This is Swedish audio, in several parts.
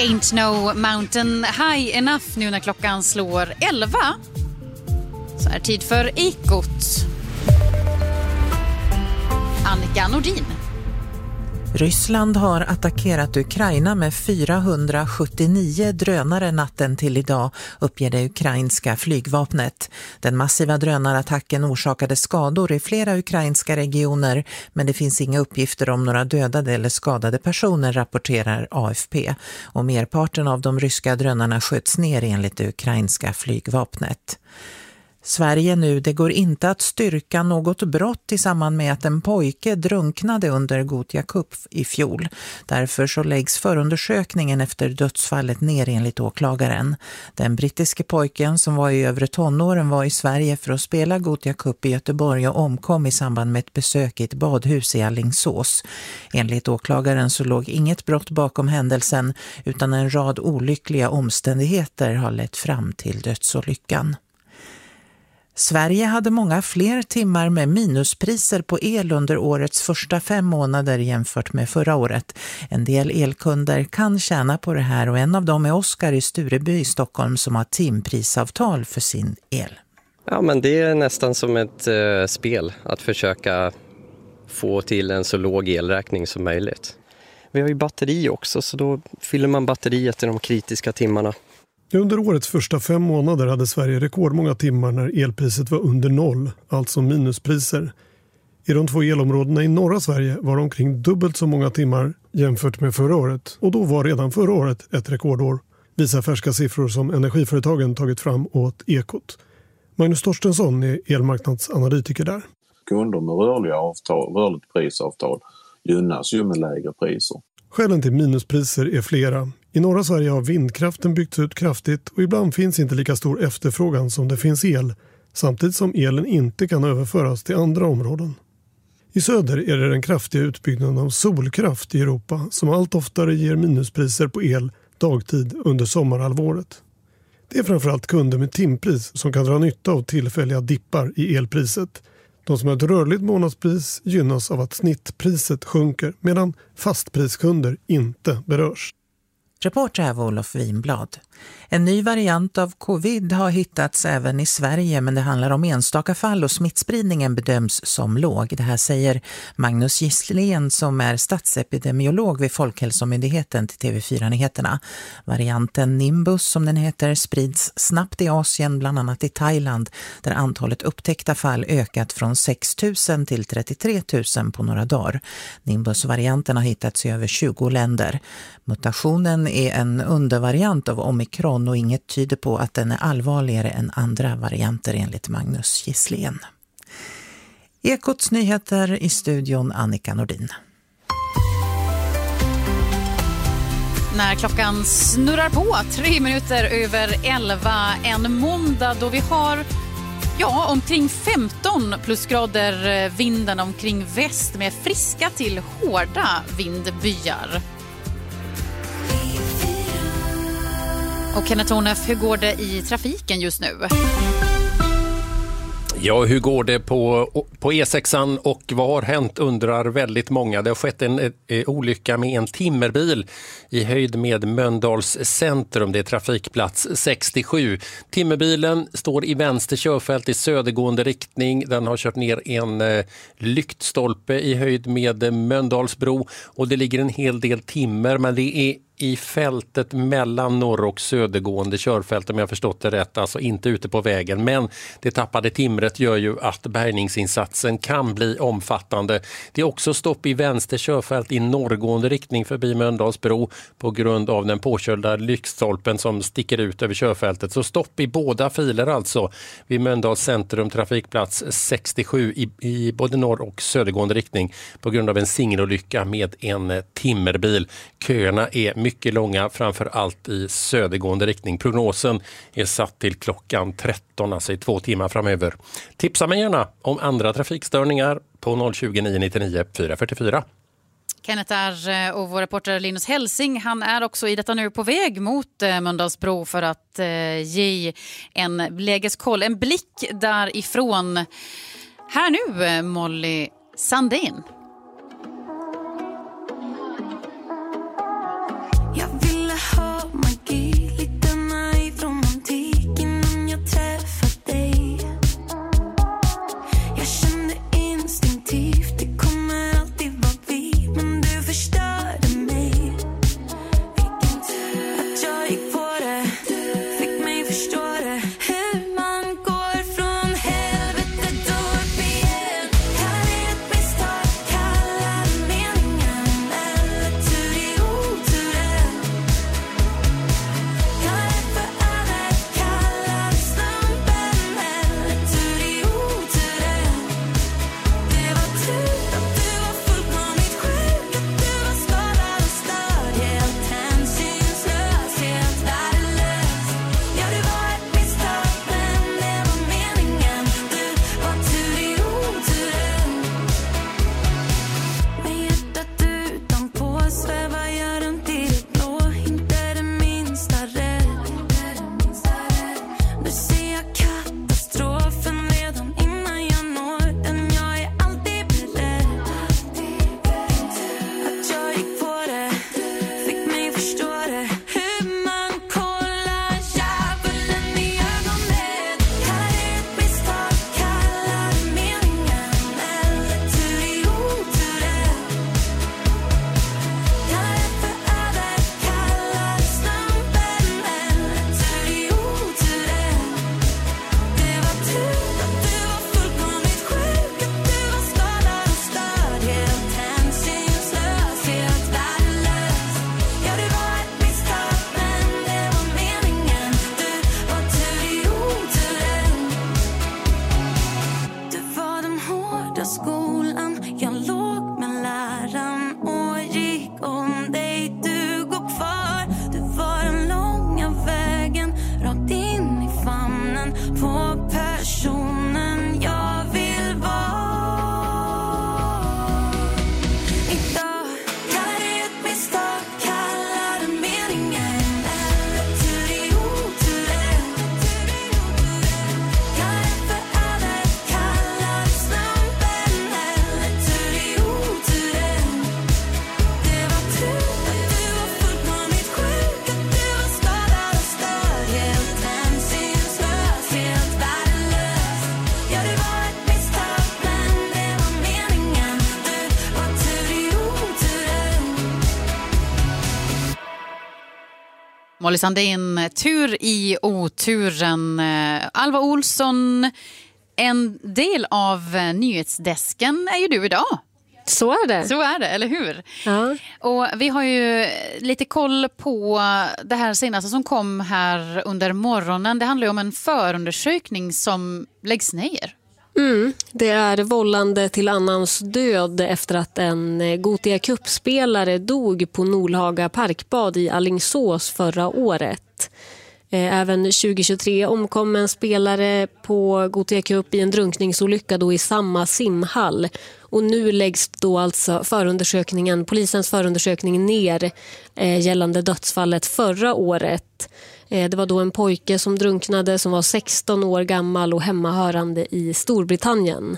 Ain't no mountain high enough nu när klockan slår 11. Så är tid för Ekot. Annika Nordin. Ryssland har attackerat Ukraina med 479 drönare natten till idag, uppger det ukrainska flygvapnet. Den massiva drönarattacken orsakade skador i flera ukrainska regioner, men det finns inga uppgifter om några dödade eller skadade personer, rapporterar AFP. Och merparten av de ryska drönarna sköts ner enligt det ukrainska flygvapnet. Sverige nu, det går inte att styrka något brott i samband med att en pojke drunknade under Gothia Cup i fjol. Därför så läggs förundersökningen efter dödsfallet ner enligt åklagaren. Den brittiske pojken som var i övre tonåren var i Sverige för att spela Gothia Cup i Göteborg och omkom i samband med ett besök i ett badhus i Alingsås. Enligt åklagaren så låg inget brott bakom händelsen utan en rad olyckliga omständigheter har lett fram till dödsolyckan. Sverige hade många fler timmar med minuspriser på el under årets första 5 månader jämfört med förra året. En del elkunder kan tjäna på det här och en av dem är Oskar i Stureby i Stockholm som har timprisavtal för sin el. Ja, men det är nästan som ett spel att försöka få till en så låg elräkning som möjligt. Vi har ju batteri också, så då fyller man batteriet i de kritiska timmarna. Under årets första 5 månader hade Sverige rekordmånga timmar när elpriset var under 0, alltså minuspriser. I de 2 elområdena i norra Sverige var det omkring dubbelt så många timmar jämfört med förra året. Och då var redan förra året ett rekordår, visar färska siffror som energiföretagen tagit fram åt Ekot. Magnus Torstensson är elmarknadsanalytiker där. Kunder med rörligt prisavtal gynnas ju med lägre priser. Skälen till minuspriser är flera. I norra Sverige har vindkraften byggts ut kraftigt och ibland finns inte lika stor efterfrågan som det finns el, samtidigt som elen inte kan överföras till andra områden. I söder är det den kraftiga utbyggnaden av solkraft i Europa som allt oftare ger minuspriser på el dagtid under sommarhalvåret. Det är framförallt kunder med timpris som kan dra nytta av tillfälliga dippar i elpriset. De som har ett rörligt månadspris gynnas av att snittpriset sjunker medan fastpriskunder inte berörs. Reporter är Olof Winblad. En ny variant av covid har hittats även i Sverige, men det handlar om enstaka fall och smittspridningen bedöms som låg. Det här säger Magnus Gisslén som är statsepidemiolog vid Folkhälsomyndigheten till TV4-nyheterna. Varianten Nimbus som den heter sprids snabbt i Asien, bland annat i Thailand, där antalet upptäckta fall ökat från 6 000 till 33 000 på några dagar. Nimbus-varianten har hittats i över 20 länder. Mutationen är en undervariant av omikron och inget tyder på att den är allvarligare än andra varianter enligt Magnus Gisslén. Ekots nyheter i studion Annika Nordin. När klockan snurrar på 3 minuter över 11 en måndag då vi har omkring 15 plusgrader, vinden omkring väst med friska till hårda vindbyar. Och Kenneth Tornef, hur går det i trafiken just nu? Ja, hur går det på E6an och vad har hänt undrar väldigt många. Det har skett en olycka med en timmerbil i höjd med Mölndals centrum. Det är trafikplats 67. Timmerbilen står i vänster körfält i södergående riktning. Den har kört ner en lyktstolpe i höjd med Mölndalsbro och det ligger en hel del timmer, men det är i fältet mellan norr- och södergående körfält, om jag förstått det rätt, alltså inte ute på vägen. Men det tappade timret gör ju att bärgningsinsatsen kan bli omfattande. Det är också stopp i vänster körfält i norrgående riktning förbi Mölndalsbro på grund av den påkörda lyktstolpen som sticker ut över körfältet. Så stopp i båda filer alltså vid Mölndals centrum, trafikplats 67 i både norr- och södergående riktning på grund av en singelolycka med en timmerbil. Köerna är mycket långa, framför allt i södergående riktning. Prognosen är satt till klockan 13, alltså i 2 timmar framöver. Tipsa mig gärna om andra trafikstörningar på 020 999 444. Kenneth är och vår reporter Linus Helsing, han är också i detta nu på väg mot Mölndalsbro för att ge en lägeskoll, en blick därifrån. Här nu Molly Sandén. Jag ville ha skolan. Jag låg med läraren och gick om dig. Du går kvar. Du var den långa vägen rakt in i famnen på personen jag vill vara. Idag kallar det ett misstag, kallar det meningen, eller tur i oturen. Kallar det för över, kallar det slumpen, eller tur i oturen. Det var tur att du var fullkomligt sjuk, att du var skadad och störd, helt hänsynslös, helt värdelös. Ja, det var ett misstag, men det var meningen. Du var tur i oturen. Molly Sandén, tur i oturen. Alva Olsson, en del av nyhetsdesken är ju du idag. Så är det. Så är det, eller hur? Ja. Och vi har ju lite koll på det här senaste som kom här under morgonen. Det handlar ju om en förundersökning som läggs ner. Det är vållande till annans död efter att en Gothia Cup-spelare dog på Nordhaga parkbad i Alingsås förra året. Även 2023 omkom en spelare på Gothia Cup i en drunkningsolycka då i samma simhall. Och nu läggs då alltså polisens förundersökning ner gällande dödsfallet förra året. Det var då en pojke som drunknade som var 16 år gammal och hemmahörande i Storbritannien.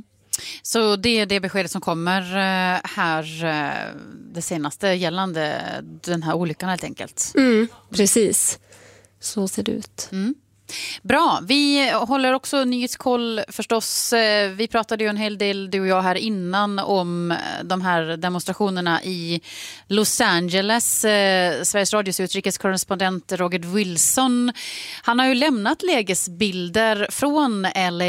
Så det är det beskedet som kommer här, det senaste gällande den här olyckan helt enkelt. Precis, så ser det ut. Bra, vi håller också nyhetskoll förstås. Vi pratade ju en hel del, du och jag, här innan om de här demonstrationerna i Los Angeles. Sveriges Radios utrikeskorrespondent Roger Wilson, han har ju lämnat lägesbilder från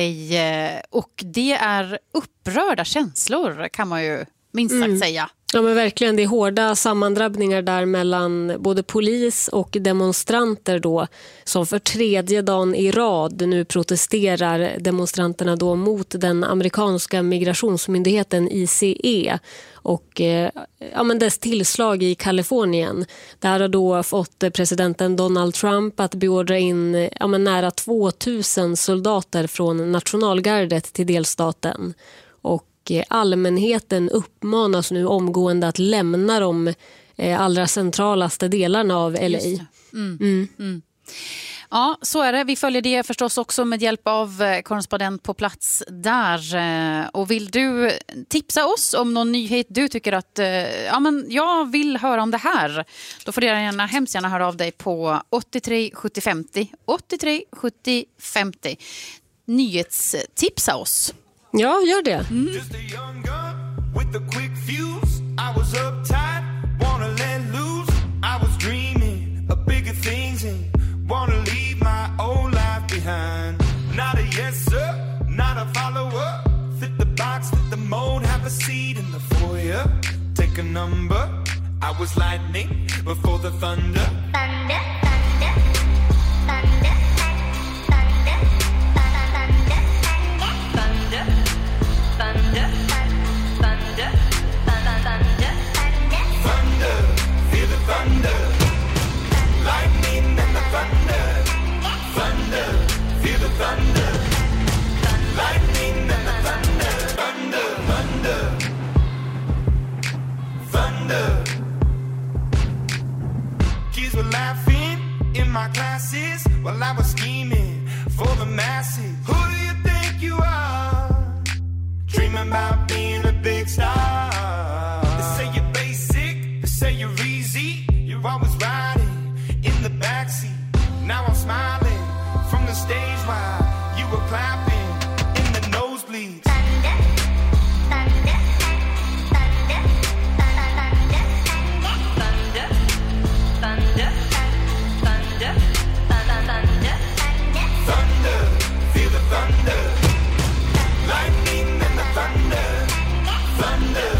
LA och det är upprörda känslor, kan man ju minst sagt säga. Ja, men verkligen, det är hårda sammandrabbningar där mellan både polis och demonstranter då, som för tredje dagen i rad nu protesterar demonstranterna då mot den amerikanska migrationsmyndigheten ICE och men dess tillslag i Kalifornien. Det här har då fått presidenten Donald Trump att beordra in nära 2000 soldater från nationalgardet till delstaten. Och allmänheten uppmanas nu omgående att lämna de allra centralaste delarna av LA. Ja, så är det. Vi följer det förstås också med hjälp av korrespondent på plats där. Och vill du tipsa oss om någon nyhet du tycker att jag vill höra om det här, då får du hemskt gärna höra av dig på 83 70 50. 83 70 50. Nyhetstipsa oss. Ja, gör det. Just a young gun with a quick fuse. I was uptight, wanna let loose. I was dreaming of bigger things and wanna leave my old life behind. Not a yes sir, not a follower. Fit the box, fit the mold, have a seat in the foyer. Take a number. I was lightning before the thunder. Thunder, thunder, thunder, thunder, thunder, thunder, thunder, thunder, thunder, Thunder, feel the thunder. Lightning and the thunder. Thunder, feel the thunder. Lightning and the thunder. Thunder, thunder, thunder. Kids were laughing in my classes while I was scheming for the masses. Who do you think you are? Dreaming about being a big star. They say you're basic, they say you're easy. You're always riding in the backseat. Now I'm smiling from the stage while you were clapping in the nosebleeds. thunder, thunder, thunder, thunder, thunder, thunder, thunder, thunder, Thunder, feel the thunder. Lightning and the thunder. Thunder,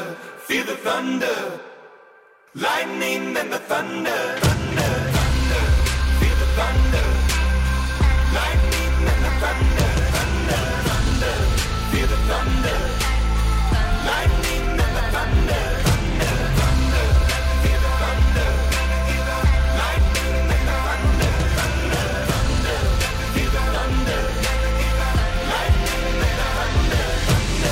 feel the thunder. Lightning and the thunder, thunder, thunder. Feel the thunder. Lightning and the thunder, thunder, thunder. Feel the thunder. Lightning and the thunder, thunder, thunder. Feel the thunder. Lightning and the thunder, thunder, thunder. Feel the thunder. Lightning and the thunder, thunder.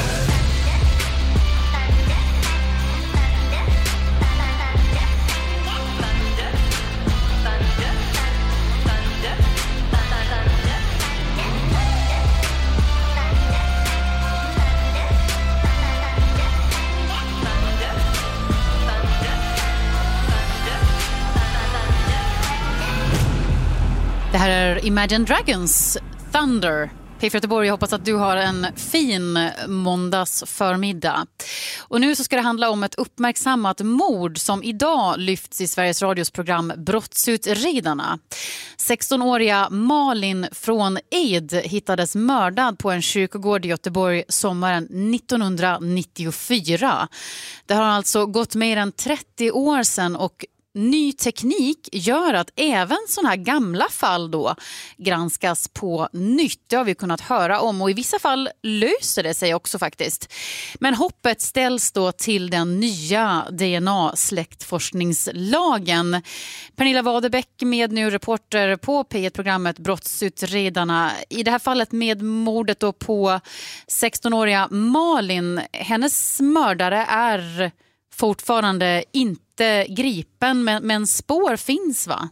Det här är Imagine Dragons Thunder. P4 Göteborg, jag hoppas att du har en fin måndagsförmiddag. Och nu så ska det handla om ett uppmärksammat mord som idag lyfts i Sveriges Radios program Brottsutredarna. 16-åriga Malin från Eid hittades mördad på en kyrkogård i Göteborg sommaren 1994. Det har alltså gått mer än 30 år sedan och ny teknik gör att även sådana här gamla fall då granskas på nytt. Det har vi kunnat höra om och i vissa fall löser det sig också faktiskt. Men hoppet ställs då till den nya DNA-släktforskningslagen. Pernilla Wadebeck med nu reporter på P1-programmet Brottsutredarna. I det här fallet med mordet då på 16-åriga Malin. Hennes mördare är fortfarande inte gripen, men spår finns, va?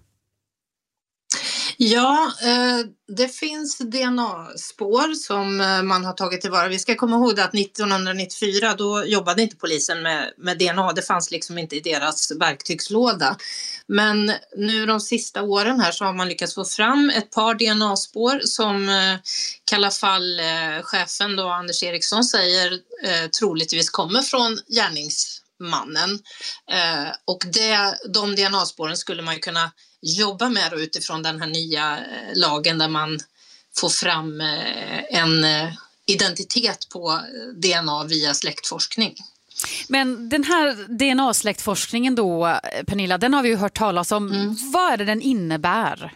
Ja, det finns DNA-spår som man har tagit tillvara. Vi ska komma ihåg att 1994 då jobbade inte polisen med DNA. Det fanns liksom inte i deras verktygslåda. Men nu de sista åren här så har man lyckats få fram ett par DNA-spår som Kalla fall-chefen då Anders Eriksson säger troligtvis kommer från gärningsmannen. Och de DNA-spåren skulle man ju kunna jobba med utifrån den här nya lagen där man får fram en identitet på DNA via släktforskning. Men den här DNA-släktforskningen då, Pernilla, den har vi ju hört talas om. Vad är det den innebär?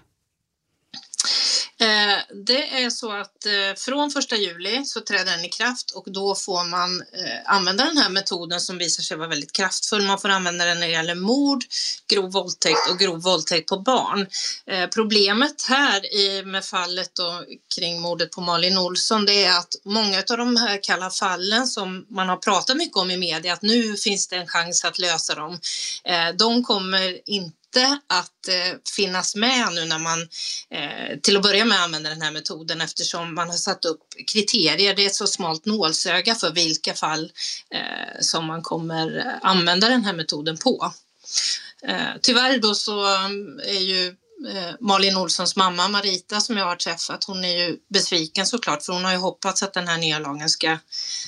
Det är så att från 1 juli så träder den i kraft och då får man använda den här metoden som visar sig vara väldigt kraftfull. Man får använda den när det gäller mord, grov våldtäkt och grov våldtäkt på barn. Problemet här med fallet då, kring mordet på Malin Olsson, det är att många av de här kalla fallen som man har pratat mycket om i media, att nu finns det en chans att lösa dem, de kommer inte att finnas med nu när man till att börja med använder den här metoden, eftersom man har satt upp kriterier. Det är ett så smalt nålsöga för vilka fall som man kommer använda den här metoden på. Tyvärr då så är ju Malin Olssons mamma Marita, som jag har träffat, hon är ju besviken såklart, för hon har ju hoppats att den här nya lagen ska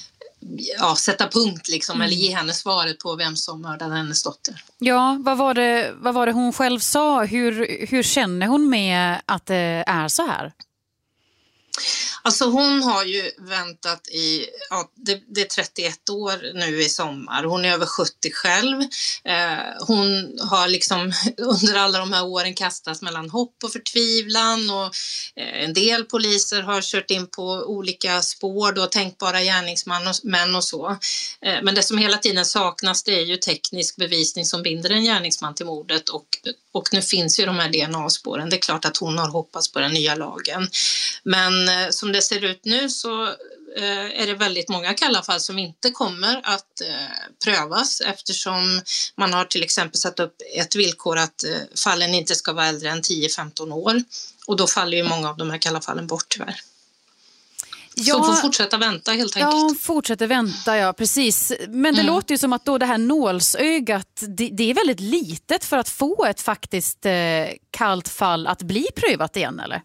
sätta punkt liksom, eller ge henne svaret på vem som mördade hennes dotter. Ja, vad var det hon själv sa? Hur känner hon med att det är så här? Alltså hon har ju väntat i, det är 31 år nu i sommar. Hon är över 70 själv. Hon har liksom under alla de här åren kastats mellan hopp och förtvivlan, och en del poliser har kört in på olika spår då, tänkbara gärningsmän och så. Men det som hela tiden saknas, det är ju teknisk bevisning som binder en gärningsman till mordet, och nu finns ju de här DNA-spåren. Det är klart att hon har hoppats på den nya lagen. Men som det ser ut nu så är det väldigt många kalla fall som inte kommer att prövas, eftersom man har till exempel satt upp ett villkor att fallen inte ska vara äldre än 10-15 år. Och då faller ju många av de här kalla fallen bort tyvärr. Ja, så får fortsätta vänta helt enkelt. Ja, fortsätter vänta, ja precis. Men det låter ju som att då det här nålsögat, det är väldigt litet för att få ett faktiskt kallt fall att bli prövat igen, eller?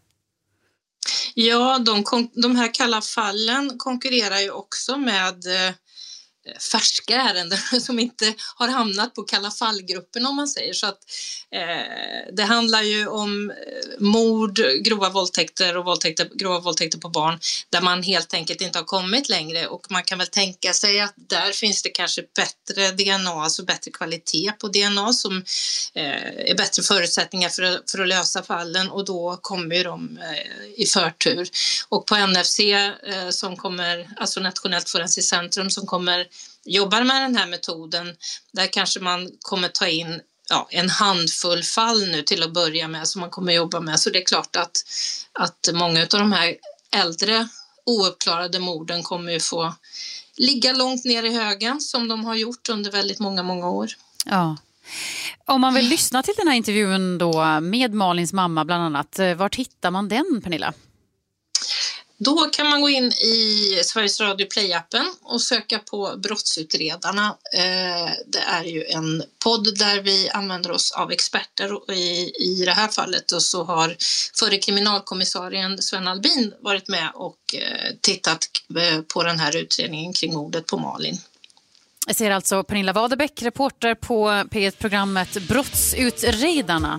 Ja, de här kalla fallen konkurrerar ju också med färska ärenden som inte har hamnat på kalla fallgruppen om man säger. Så att det handlar ju om mord, grova våldtäkter och grova våldtäkter på barn där man helt enkelt inte har kommit längre, och man kan väl tänka sig att där finns det kanske bättre DNA, alltså bättre kvalitet på DNA som är bättre förutsättningar för att lösa fallen, och då kommer ju de i förtur. Och på NFC som kommer, alltså Nationellt forensiskt centrum som kommer jobbar med den här metoden, där kanske man kommer ta in en handfull fall nu till att börja med som man kommer jobba med. Så det är klart att många av de här äldre ouppklarade morden kommer ju få ligga långt ner i högen som de har gjort under väldigt många år. Ja. Om man vill lyssna till den här intervjun då med Malins mamma bland annat, var hittar man den, Pernilla? Då kan man gå in i Sveriges Radio Play-appen och söka på Brottsutredarna. Det är ju en podd där vi använder oss av experter, och i det här fallet och så har förre kriminalkommissarien Sven Albin varit med och tittat på den här utredningen kring mordet på Malin. Jag ser alltså Pernilla Wadebeck, reporter på P1-programmet Brottsutredarna.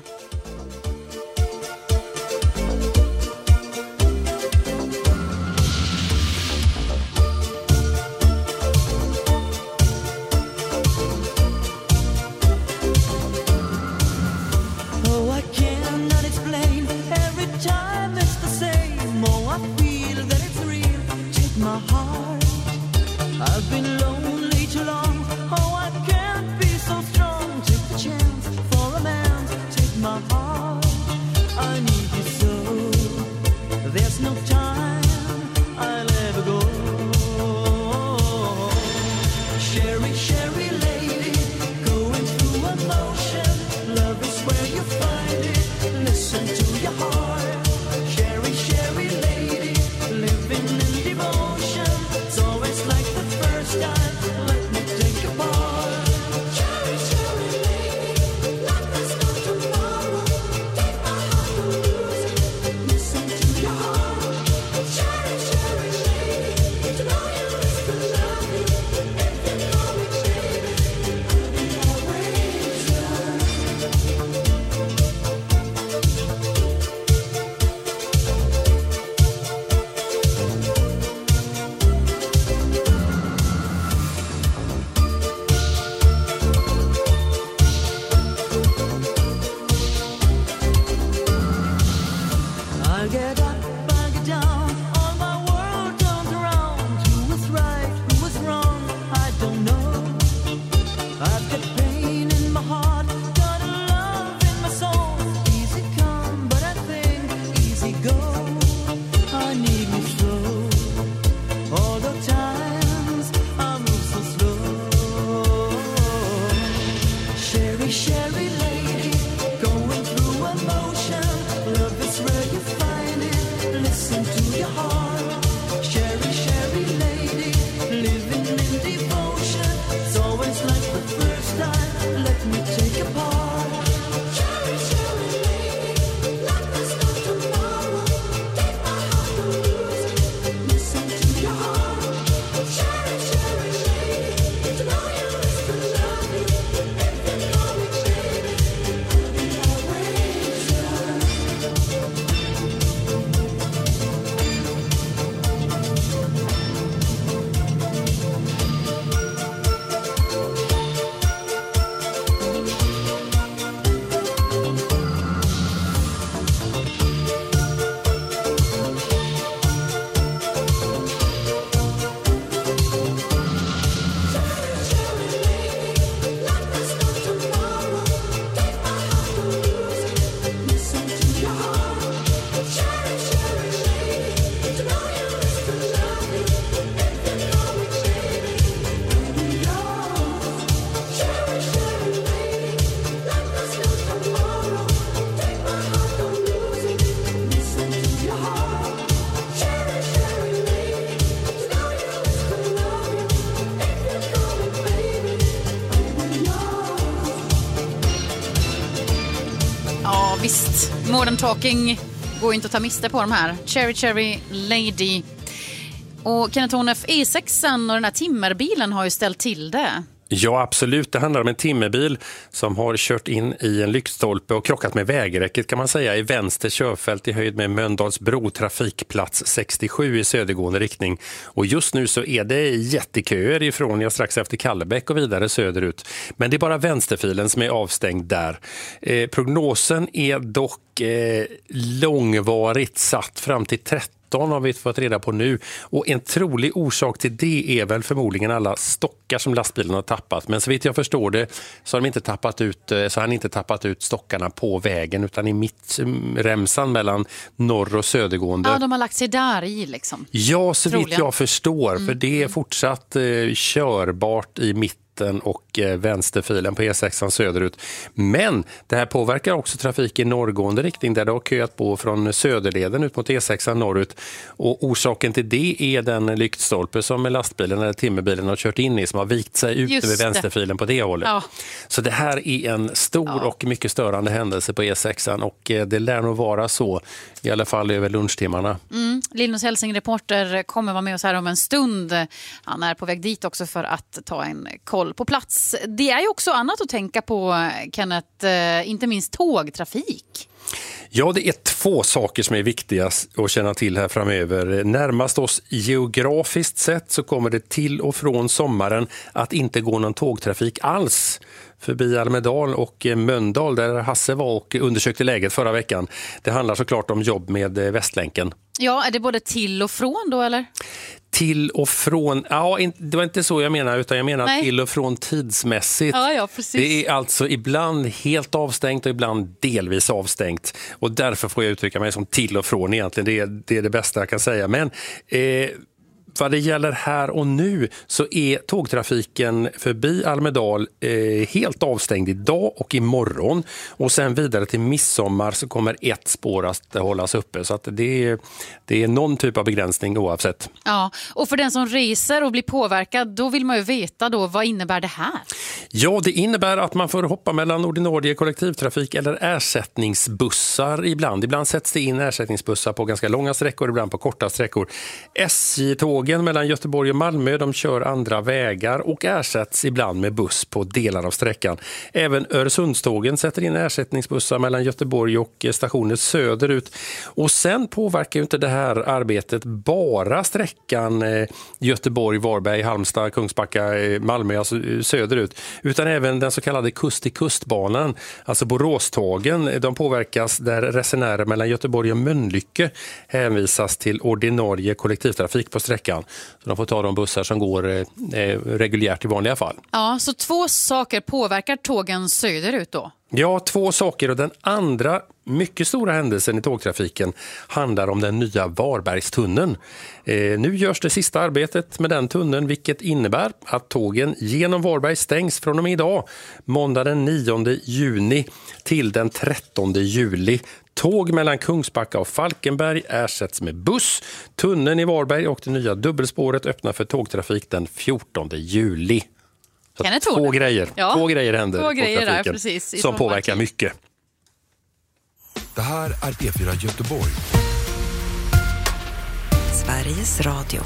I've been lonely too long. Oh, I can't be so strong. Take the chance for a man. Take my heart. I need you so. There's no time I'll ever go. Sherry, Sherry lady, going through emotion. Love is where you find it. Listen to your heart. Sherry, Sherry lady, living in devotion. It's always like the first time. Let me take a part. Cherry, cherry lady, like there's no tomorrow. Take my heart and lose it. Listen to your heart. Cherry, cherry lady, to know you is to love you. If you know me, baby, I'll be always yours. I get up, I get down, all my world turns around. Who was right, who was wrong, I don't know. I've got pain in my heart, got a love in my soul. Easy come, but I think easy go. I need me slow. All the times I move so slow. Sherry, Sherry lady, going through emotion. Love is where you find it. Listen to your heart. Sherry, Sherry lady, living in devotion. It's always like the first time. Let me take a part. Sherry, Sherry lady, like there's no tomorrow. Take my heart and lose it. Listen to your heart. Sherry, Sherry lady, to know you is to love you. If you know me, baby, I'll be always yours. Ja, visst. Modern Talking går inte att ta miste på de här. Cherry Cherry Lady. Och Kenneth Hornef, E6 och den här timmerbilen har ju ställt till det. Ja, absolut. Det handlar om en timmerbil som har kört in i en lyktstolpe och krockat med vägräcket kan man säga i vänster körfält i höjd med Mölndalsbro trafikplats 67 i södergående riktning. Och just nu så är det jätteköer ifrån strax efter Kallebäck och vidare söderut. Men det är bara vänsterfilen som är avstängd där. Prognosen är dock långvarigt satt fram till 13 har vi fått reda på nu, och en trolig orsak till det är väl förmodligen alla stockar som lastbilen har tappat, men så vitt jag förstår det så har han inte tappat ut stockarna på vägen utan i mittremsan mellan norr- och södergående. Ja, de har lagt sig där i liksom. Ja, så troligen. vitt jag förstår, för det är fortsatt körbart i mitten och vänsterfilen på E6 söderut. Men det här påverkar också trafik i norrgående riktning där det har köat på från söderleden ut mot E6 norrut. Och orsaken till det är den lyktstolpe som lastbilen eller timmerbilen har kört in i som har vikt sig ut över vänsterfilen på det hållet. Ja. Så det här är en stor och mycket störande händelse på E6 och det lär nog vara så i alla fall över lunchtimmarna. Linus Helsing, reporter, kommer vara med oss här om en stund. Han är på väg dit också för att ta en koll på plats. Det är ju också annat att tänka på, Kenneth, inte minst tågtrafik. Ja, det är 2 saker som är viktigast att känna till här framöver. Närmast oss geografiskt sett så kommer det till och från sommaren att inte gå någon tågtrafik alls förbi Almedal och Mölndal där Hasse var och undersökte läget förra veckan. Det handlar såklart om jobb med Västlänken. Ja, är det både till och från då eller? Till och från, ja det var inte så jag menar utan jag menar till och från tidsmässigt. Ja, precis. Det är alltså ibland helt avstängt och ibland delvis avstängt och därför får jag uttrycka mig som till och från egentligen, det är det bästa jag kan säga. Men vad det gäller här och nu så är tågtrafiken förbi Almedal helt avstängd idag och imorgon. Och sen vidare till midsommar så kommer ett spår att hållas uppe. Så att det är någon typ av begränsning oavsett. Ja, och för den som reser och blir påverkad, då vill man ju veta då, vad innebär det här? Ja, det innebär att man får hoppa mellan ordinarie kollektivtrafik eller ersättningsbussar ibland. Ibland sätts det in ersättningsbussar på ganska långa sträckor, ibland på korta sträckor. SJ-tågen mellan Göteborg och Malmö, de kör andra vägar och ersätts ibland med buss på delar av sträckan. Även Öresundstågen sätter in ersättningsbussar mellan Göteborg och stationer söderut. Och sen påverkar ju inte det här arbetet bara sträckan Göteborg, Varberg, Halmstad, Kungsbacka, Malmö, alltså söderut, utan även den så kallade kust-till-kustbanan, alltså Boråstågen, de påverkas där resenärer mellan Göteborg och Mölnlycke hänvisas till ordinarie kollektivtrafik på sträckan. Så de får ta de bussar som går reguljärt i vanliga fall. Ja, så 2 saker påverkar tågen söderut då? Ja, 2 saker, och den andra mycket stora händelsen i tågtrafiken handlar om den nya Varbergstunneln. Nu görs det sista arbetet med den tunneln, vilket innebär att tågen genom Varberg stängs från och med idag, måndag den 9 juni till den 13 juli. Tåg mellan Kungsbacka och Falkenberg ersätts med buss. Tunneln i Varberg och det nya dubbelspåret öppnar för tågtrafik den 14 juli. Så 2 grejer. Ja. 2 grejer händer på trafiken där, precis, som påverkar mycket. Det här är P4 Göteborg. Sveriges Radio.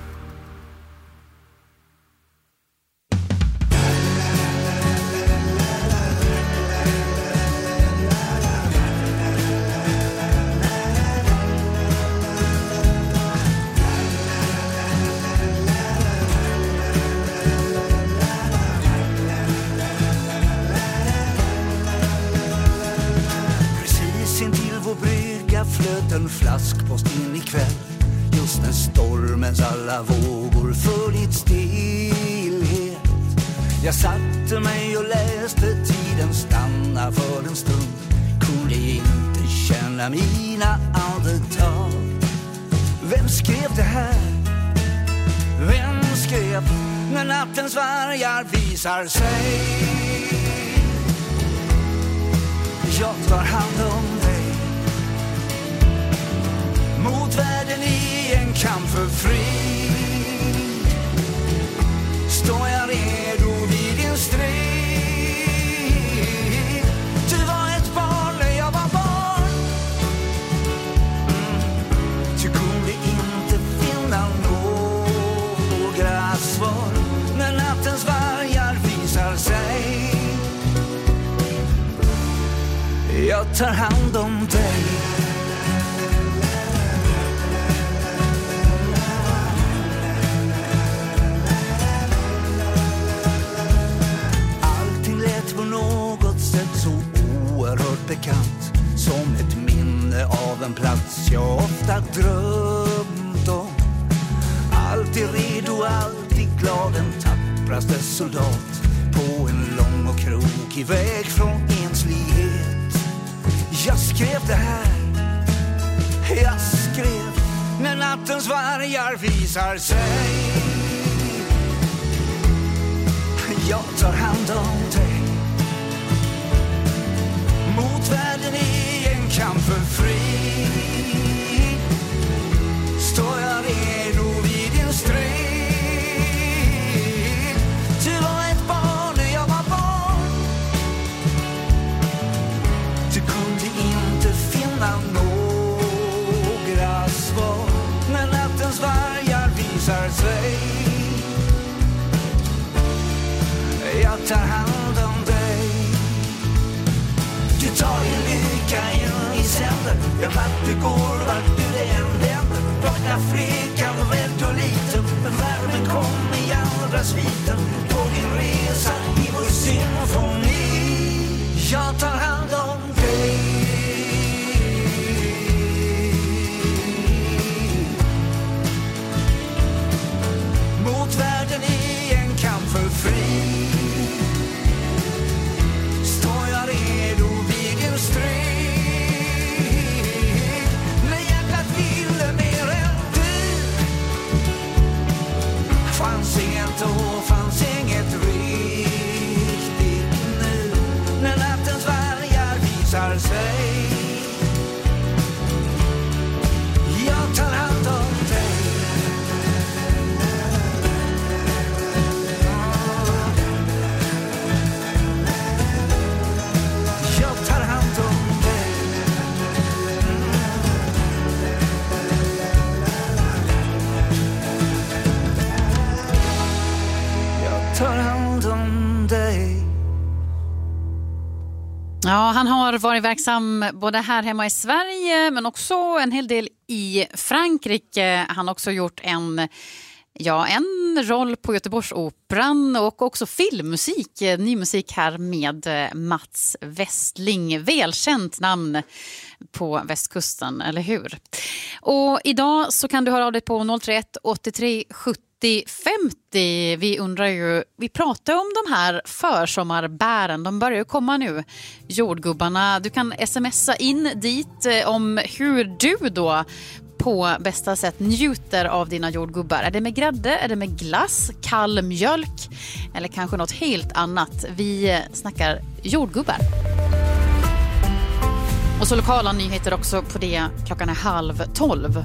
Flöt en flaskpost in ikväll, just när stormens alla vågor följt stillhet. Jag satte mig och läste, tiden stanna för en stund, kunde inte känna mina andetag. Vem skrev det här? Vem skrev när nattens vargar visar sig? Jag tar hand om mot världen i en kamp för frid. Står jag redo vid din strid. Du var ett barn när jag var barn. Du kunde inte finna någon jag tar hand om dig. Allting lät på något sätt så oerhört bekant, som ett minne av en plats jag ofta drömt om. Alltid redo, alltid glad, en tappraste soldat på en lång och krokig väg från enslighet. Jag skrev det här, jag skrev när nattens vargar visar sig. Jag tar hand om dig, mot världen i en kamp för frid. Står jag redo vid din strid. Du var ett barn när jag var barn. Du kunde inte finna några svar när nattens vargar visar sig. Jag tar hand om dig. Du tar ju lycka in i sänder. Jag vart du går, vart du än vänder. Vakna flickan, rädd och liten. Men värmen kom i andra sviten. På din resa i vår symfoni. Jag tar hand om dig. Mot världen i en kamp för fri. Står jag redo vid din strid. När hjärtat ville mer än du. Fanns inget då, fanns inget riktigt nu. När nattens vargar visar sig. Jag tar hand om dig. Jag tar hand om dig. Jag tar hand om dig. Ja, han har varit verksam både här hemma i Sverige men också en hel del i Frankrike. Han har också gjort en roll på Göteborgsoperan och också filmmusik, ny musik här med Mats Westling. Välkänt namn på västkusten, eller hur? Och idag så kan du höra av dig på 031 83 70 50. Vi undrar ju, vi pratar om de här försommarbären, de börjar ju komma nu, jordgubbarna. Du kan smsa in dit om hur du då på bästa sätt njuter av dina jordgubbar. Är det med grädde, är det med glass, kall mjölk eller kanske något helt annat? Vi snackar jordgubbar. Och så lokala nyheter också på det. Klockan är 11:30.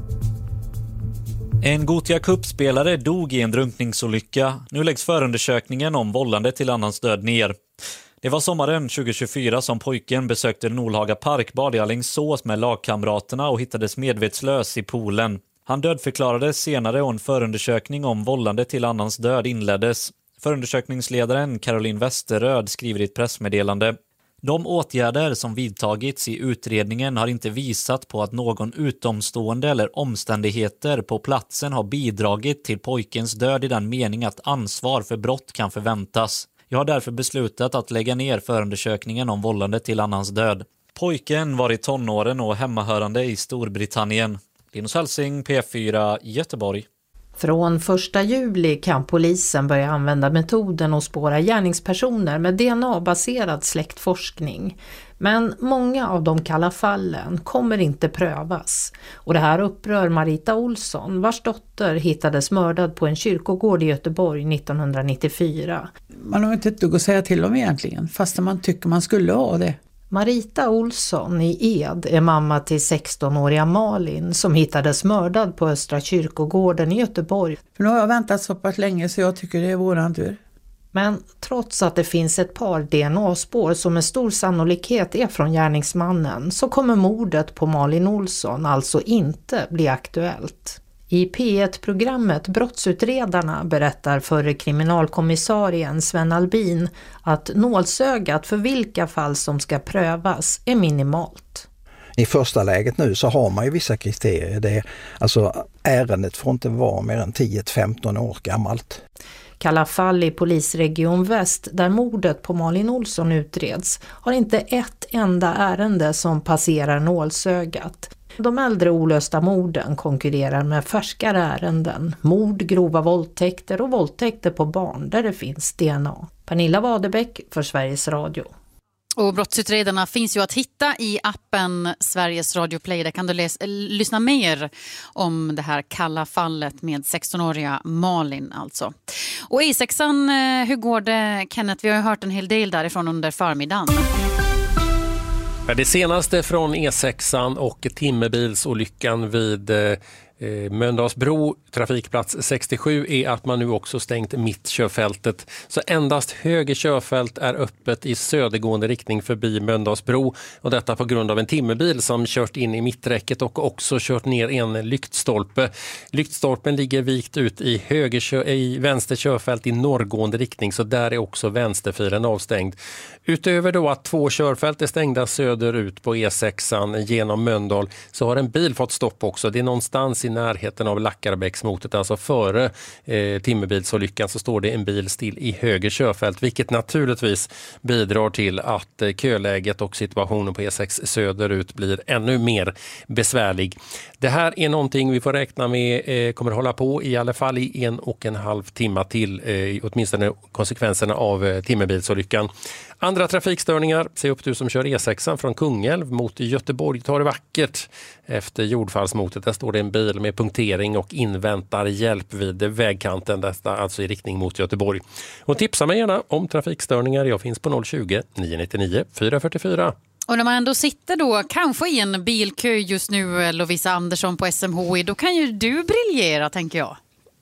En Gothia Cup-spelare dog i en drunkningsolycka. Nu läggs förundersökningen om vållande till annans död ner. Det var sommaren 2024 som pojken besökte Nolhaga parkbad i Alingsås med lagkamraterna och hittades medvetslös i poolen. Han dödförklarades senare och en förundersökning om vållande till annans död inleddes. Förundersökningsledaren Caroline Westerröd skriver i ett pressmeddelande: de åtgärder som vidtagits i utredningen har inte visat på att någon utomstående eller omständigheter på platsen har bidragit till pojkens död i den mening att ansvar för brott kan förväntas. Jag har därför beslutat att lägga ner förundersökningen om vållande till annans död. Pojken var i tonåren och hemmahörande i Storbritannien. Linus Hälsing, P4, Göteborg. Från 1 juli kan polisen börja använda metoden att spåra gärningspersoner med DNA-baserad släktforskning. Men många av de kalla fallen kommer inte prövas. Och det här upprör Marita Olsson, vars dotter hittades mördad på en kyrkogård i Göteborg 1994. Man har inte ett dugg att säga till om egentligen, fast man tycker man skulle ha det. Marita Olsson i Ed är mamma till 16-åriga Malin som hittades mördad på Östra kyrkogården i Göteborg. För nu har jag väntat så pass länge så jag tycker det är våran tur. Men trots att det finns ett par DNA-spår som med stor sannolikhet är från gärningsmannen så kommer mordet på Malin Olsson alltså inte bli aktuellt. I P1-programmet Brottsutredarna berättar förre kriminalkommissarien Sven Albin att nålsögat för vilka fall som ska prövas är minimalt. I första läget nu så har man ju vissa kriterier. Det är, alltså, ärendet får inte vara mer än 10-15 år gammalt. Kalla fall i polisregion Väst där mordet på Malin Olsson utreds har inte ett enda ärende som passerar nålsögat. De äldre olösta morden konkurrerar med färskare ärenden, mord, grova våldtäkter och våldtäkter på barn där det finns DNA. Pernilla Wadebeck för Sveriges Radio. Och brottsutredarna finns ju att hitta i appen Sveriges Radio Play. Där kan du lyssna mer om det här kalla fallet med 16-åriga Malin alltså. Och E6an, hur går det, Kenneth? Vi har ju hört en hel del därifrån under förmiddagen. Det senaste från E6an och timmerbilsolyckan vid Mölndalsbro, trafikplats 67, är att man nu också stängt mittkörfältet. Så endast höger körfält är öppet i södergående riktning förbi Mölndalsbro. Och detta på grund av en timmerbil som kört in i mitträcket och också kört ner en lyktstolpe. Lyktstolpen ligger vikt ut i vänster körfält i norrgående riktning, så där är också vänsterfilen avstängd. Utöver då att 2 körfält är stängda söderut på E6an genom Mölndal, så har en bil fått stopp också. Det är någonstans i närheten av Lackarbäcksmotet, alltså före timmerbilsolyckan, så står det en bil still i höger körfält, vilket naturligtvis bidrar till att köläget och situationen på E6 söderut blir ännu mer besvärlig. Det här är någonting vi får räkna med kommer hålla på i alla fall i 1,5 timmar till, åtminstone konsekvenserna av timmerbilsolyckan. Andra trafikstörningar, se upp du som kör E6 från Kungälv mot Göteborg, tar det vackert efter jordfallsmotet. Där står det en bil med punktering och inväntar hjälp vid vägkanten, detta alltså i riktning mot Göteborg. Och tipsa mig gärna om trafikstörningar, jag finns på 020 999 444. Och när man ändå sitter då kanske i en bilkö just nu, Lovisa Andersson på SMHI, då kan ju du briljera, tänker jag.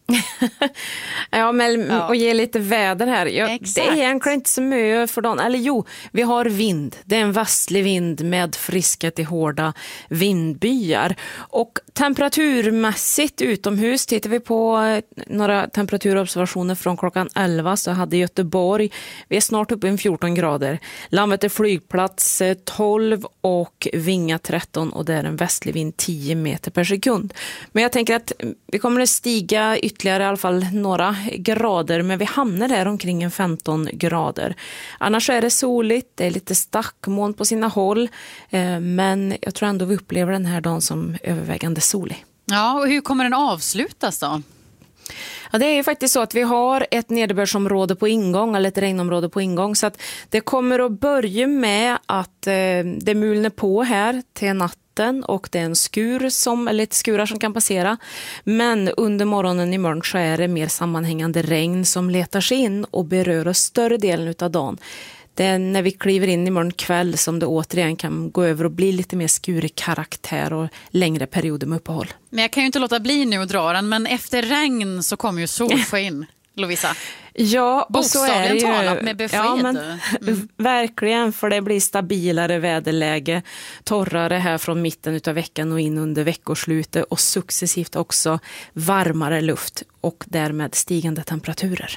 Ja, men och ge lite väder här. Det är egentligen inte så mycket för dagen. Eller jo, vi har vind. Det är en västlig vind med friska till hårda vindbyar. Och temperaturmässigt utomhus, tittar vi på några temperaturobservationer från klockan 11, så hade Göteborg, vi är snart uppe i 14 grader. Landvetter flygplats 12 och Vinga 13, och det är en västlig vind 10 meter per sekund. Men jag tänker att vi kommer att stiga ytterligare i alla fall några grader, men vi hamnar där omkring en 15 grader. Annars är det soligt, det är lite stackmoln på sina håll, men jag tror ändå vi upplever den här dagen som övervägande solig. Ja, och hur kommer den avslutas då? Ja, det är ju faktiskt så att vi har ett nederbördsområde på ingång, eller ett regnområde på ingång, så att det kommer att börja med att det mulnar på här till natten, och det är en lite skurar som kan passera. Men under morgonen imorgon så är det mer sammanhängande regn som letar sig in och berör större delen av dagen. Det är när vi kliver in imorgon kväll som det återigen kan gå över och bli lite mer skurig karaktär och längre perioder med uppehåll. Men jag kan ju inte låta bli nu att dra den, men efter regn så kommer ju solsken, Lovisa. Ja, och så är det ju talat med besked. Ja, men verkligen, för det blir stabilare väderläge, torrare här från mitten av veckan och in under veckoslutet, och successivt också varmare luft och därmed stigande temperaturer.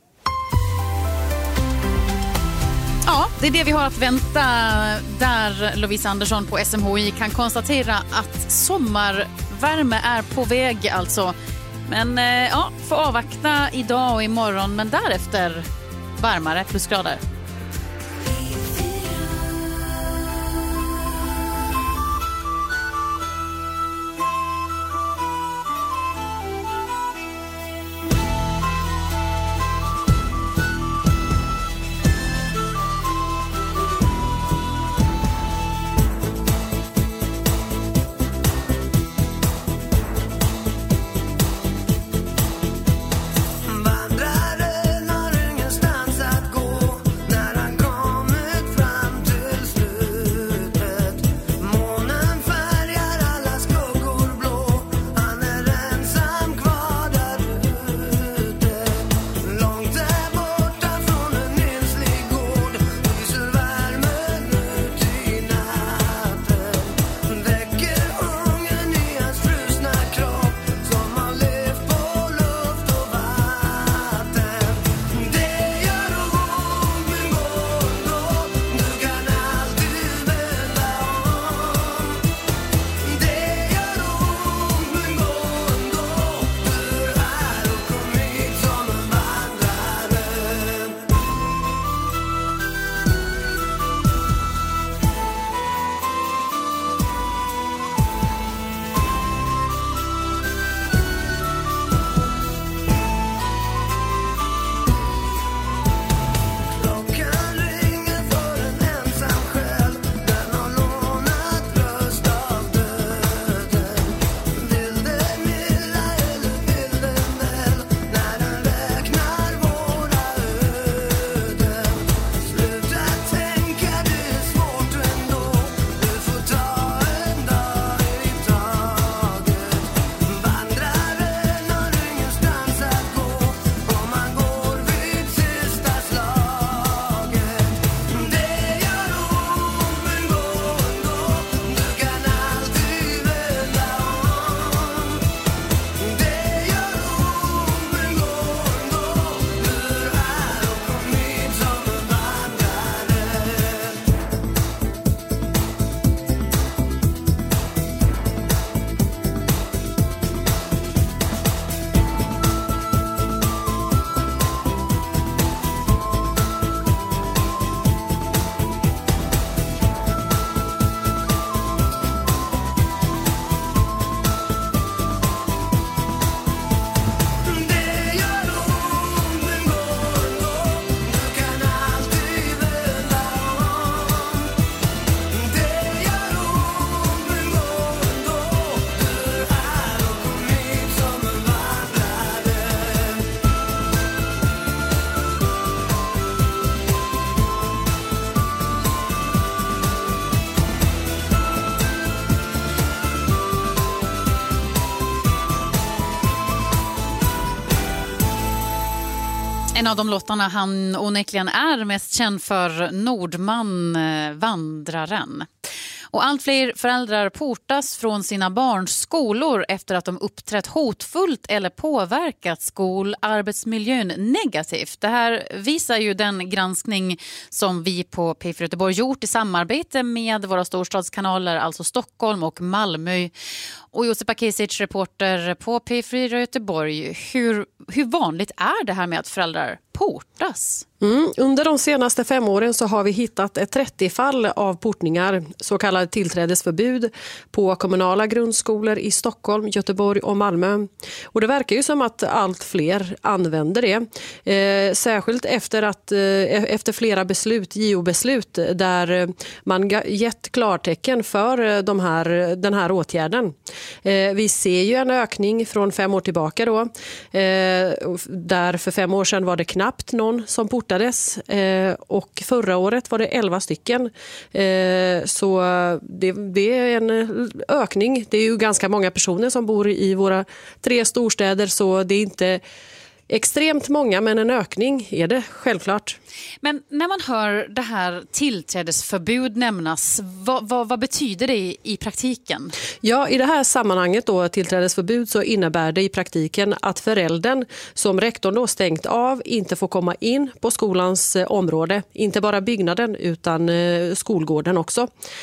Ja, det är det vi har att vänta, där Lovisa Andersson på SMHI kan konstatera att sommarvärme är på väg alltså. Men ja, får avvakta idag och imorgon, men därefter varmare plusgrader. Vandraren har ingenstans att gå. En av de låtarna han onekligen är mest känd för, Nordman, Vandraren. Och allt fler föräldrar portas från sina barns skolor efter att de uppträtt hotfullt eller påverkat skolarbetsmiljön negativt. Det här visar ju den granskning som vi på P4 Göteborg gjort i samarbete med våra storstadskanaler, alltså Stockholm och Malmö. Och Josip Akisic, reporter på P4 Göteborg, hur vanligt är det här med att föräldrar portas? Under de senaste 5 åren så har vi hittat ett 30-fall av portningar, så kallade tillträdesförbud, på kommunala grundskolor i Stockholm, Göteborg och Malmö. Och det verkar ju som att allt fler använder det. Särskilt efter flera JO-beslut där man gett klartecken för den här åtgärden. Vi ser ju en ökning från 5 år tillbaka då. Där för 5 år sedan var det knappt någon som portades. Och förra året var det 11 stycken. Så det är en ökning. Det är ju ganska många personer som bor i våra 3 storstäder, så det är inte extremt många, men en ökning är det självklart. Men när man hör det här tillträdesförbud nämnas, vad betyder det i praktiken? Ja, i det här sammanhanget då, tillträdesförbud, så innebär det i praktiken att föräldern som rektorn då stängt av inte får komma in på skolans område. Inte bara byggnaden utan skolgården också.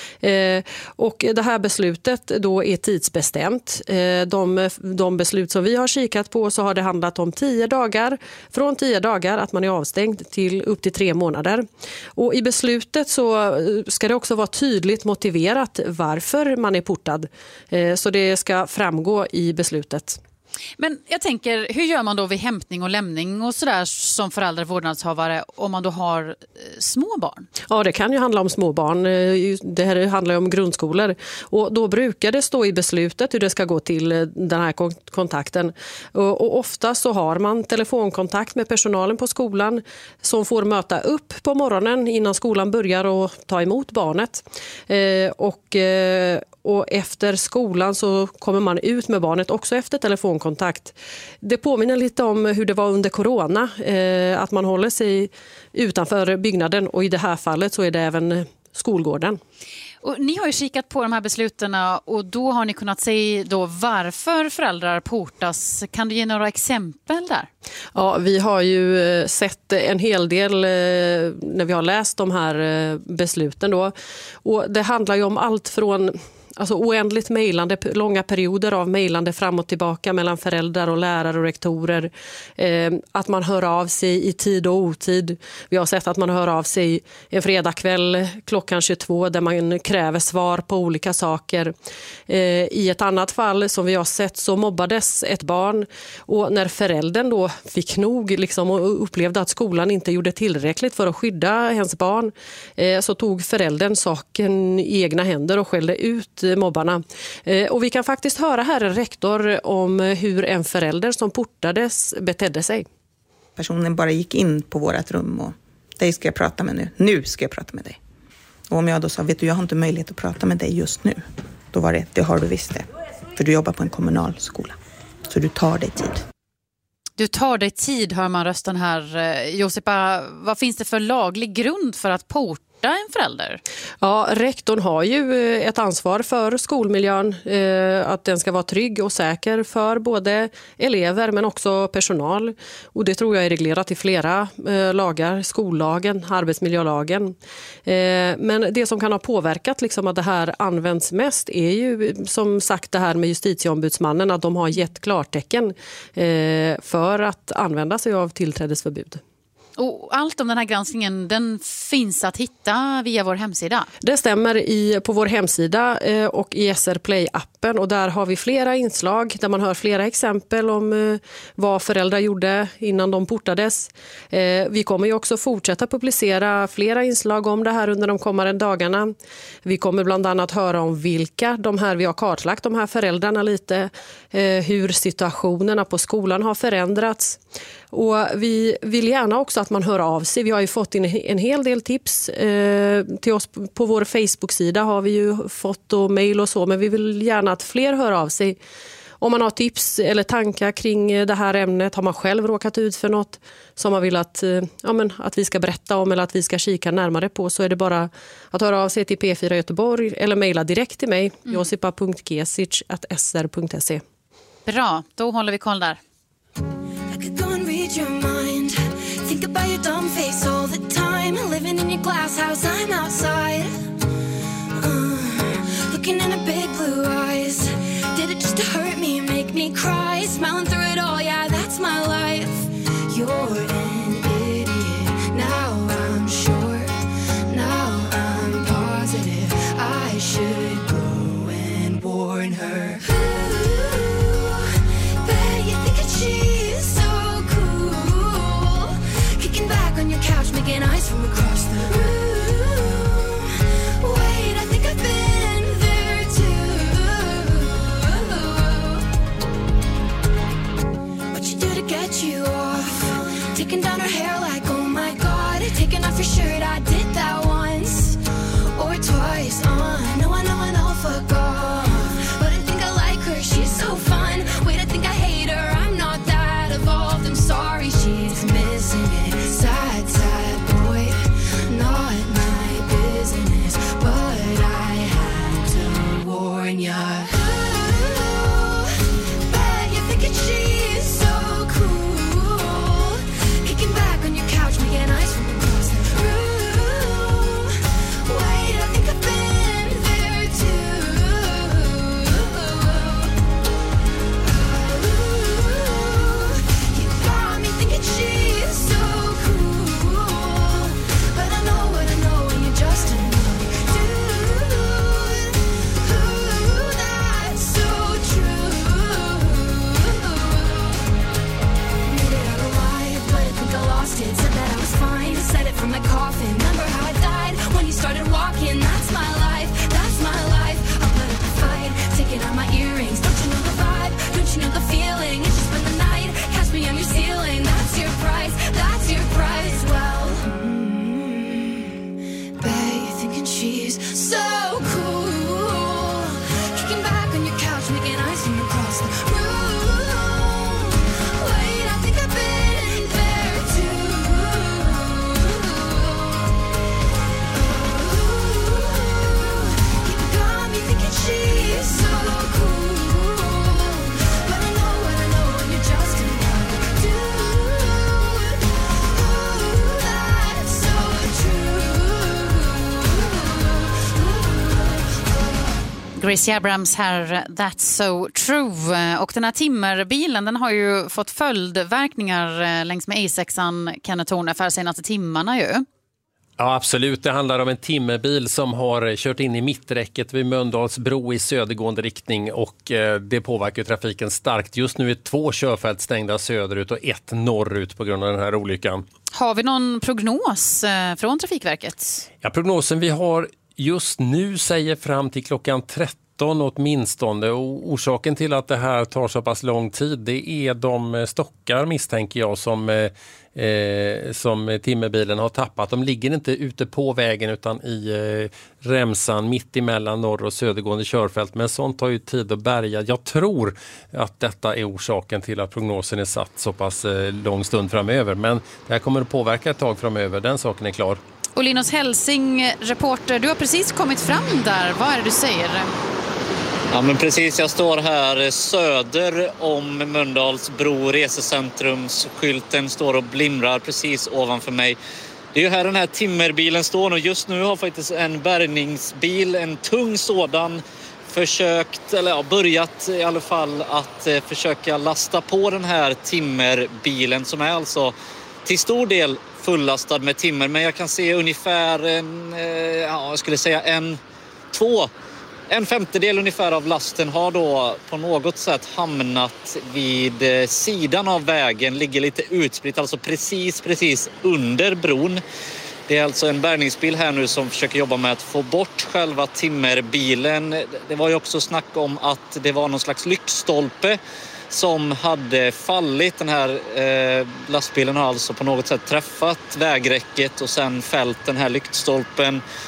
Och det här beslutet då är tidsbestämt. De beslut som vi har kikat på, så har det handlat om 10 dagar. Från 10 dagar att man är avstängd till upp till 3 månader. Och i beslutet så ska det också vara tydligt motiverat varför man är portad. Så det ska framgå i beslutet. Men jag tänker, hur gör man då vid hämtning och lämning och sådär som förälder, vårdnadshavare, om man då har små barn? Ja, det kan ju handla om små barn. Det här handlar om grundskolor. Och då brukar det stå i beslutet hur det ska gå till den här kontakten. Och ofta så har man telefonkontakt med personalen på skolan som får möta upp på morgonen innan skolan börjar och ta emot barnet. Och efter skolan så kommer man ut med barnet också efter telefonkontakt. Det påminner lite om hur det var under corona. Att man håller sig utanför byggnaden, och i det här fallet så är det även skolgården. Och ni har ju kikat på de här besluten, och då har ni kunnat se då varför föräldrar portas. Kan du ge några exempel där? Ja, vi har ju sett en hel del när vi har läst de här besluten då. Och det handlar ju om allt från oändligt mejlande, långa perioder av mejlande fram och tillbaka mellan föräldrar och lärare och rektorer. Att man hör av sig i tid och otid. Vi har sett att man hör av sig en fredagkväll klockan 22 där man kräver svar på olika saker. I ett annat fall som vi har sett så mobbades ett barn, och när föräldern då fick nog och upplevde att skolan inte gjorde tillräckligt för att skydda hennes barn, så tog föräldern saken i egna händer och skällde ut mobbarna. Och vi kan faktiskt höra här en rektor om hur en förälder som portades betedde sig. Personen bara gick in på vårt rum och dig ska jag prata med nu. Nu ska jag prata med dig. Och om jag då sa, vet du, jag har inte möjlighet att prata med dig just nu. Då var det har du visst det. För du jobbar på en kommunal skola. Så du tar dig tid. Du tar dig tid, hör man rösten här. Josipa, vad finns det för laglig grund för att porta en förälder? Ja, rektorn har ju ett ansvar för skolmiljön, att den ska vara trygg och säker för både elever men också personal. Och det tror jag är reglerat i flera lagar, skollagen, arbetsmiljölagen. Men det som kan ha påverkat att det här används mest är ju som sagt det här med justitieombudsmannen, att de har gett klartecken för att använda sig av tillträdesförbud. Och allt om den här granskningen, den finns att hitta via vår hemsida? Det stämmer på vår hemsida och i SR Play-appen, och där har vi flera inslag där man hör flera exempel om vad föräldrar gjorde innan de portades. Vi kommer ju också fortsätta publicera flera inslag om det här under de kommande dagarna. Vi kommer bland annat höra om vilka vi har kartlagt de här föräldrarna lite, hur situationerna på skolan har förändrats. Och vi vill gärna också att man hör av sig. Vi har ju fått in en hel del tips till oss på vår Facebook-sida, har vi ju fått och mejl och så, men vi vill gärna att fler hör av sig om man har tips eller tankar kring det här ämnet, har man själv råkat ut för något som man vill att vi ska berätta om eller att vi ska kika närmare på, så är det bara att höra av sig till P4 Göteborg eller mejla direkt till mig, josipa.kesic@sr.se. Bra, då håller vi koll där. I could go and read your mind. Think about your dumb face all the time. Living in your glass house, I'm outside. Looking in her big blue eyes. Did it just to hurt me, make me cry? Smiling through it all, yeah, that's my life. You're an idiot. Now I'm sure. Now I'm positive. I should go and warn her. Making eyes from across the room. Wait, I think I've been there too. What you do to get you off? Taking down her hair like, oh my god. Taking off your shirt, I did that once or twice. I know, fuck off. But I think I like her, she's so fun. Wait, I think I hate her, I'm not that evolved. I'm sorry, she's missing it. Sad, boy, not my business, but I had to warn ya. Ooh, bet you're thinking she's so cool. Kicking back on your couch, making eyes from across the room. Wait, I think I've been there too. Ooh, you got me thinking she's so from the coffin. Remember how I died when you started walking? That's my life, that's my life. I'll put up a fight, taking out my earrings. Don't you know the vibe? Don't you know the feeling? It's just spend the night, catch me on your ceiling. That's your price, that's your price. Well, bet you're thinking she's so cool. Kicking back on your couch, making eyes from across the room. Wait, I think I've been there too. She's so cool, but I know what I know, and you're just another dude. Ooh, that's so true. Gracie Abrams här, That's so true. Och den här timmerbilen, den har ju fått följdverkningar längs med A6an Kennethorn för senaste timmarna ju. Ja, absolut. Det handlar om en timmerbil som har kört in i mitträcket vid Mölndalsbro i södergående riktning och det påverkar trafiken starkt. Just nu är 2 körfält stängda söderut och 1 norrut på grund av den här olyckan. Har vi någon prognos från Trafikverket? Ja, prognosen vi har just nu säger fram till klockan 13 åtminstone, och orsaken till att det här tar så pass lång tid, det är de stockar misstänker jag som timmerbilen har tappat. De ligger inte ute på vägen utan i remsan mitt emellan norr- och södergående körfält, men sånt tar ju tid att bärga. Jag tror att detta är orsaken till att prognosen är satt så pass lång stund framöver, men det här kommer att påverka ett tag framöver, den saken är klar. Och Linus Helsing, reporter, du har precis kommit fram där. Vad är det du säger? Ja, men precis, jag står här söder om Mölndalsbro resecentrumsskylten står och blimrar precis ovanför mig. Det är ju här den här timmerbilen står, och just nu har faktiskt en bärgningsbil, en tung sådan, börjat i alla fall att försöka lasta på den här timmerbilen som är alltså till stor del fullastad med timmer. Men jag kan se ungefär en femtedel ungefär av lasten har då på något sätt hamnat vid sidan av vägen, ligger lite utspritt, alltså precis under bron. Det är alltså en bärgningsbil här nu som försöker jobba med att få bort själva timmerbilen. Det var ju också snack om att det var någon slags lyktstolpe som hade fallit. Den här lastbilen har alltså på något sätt träffat vägräcket och sen fällt den här lyktstolpen.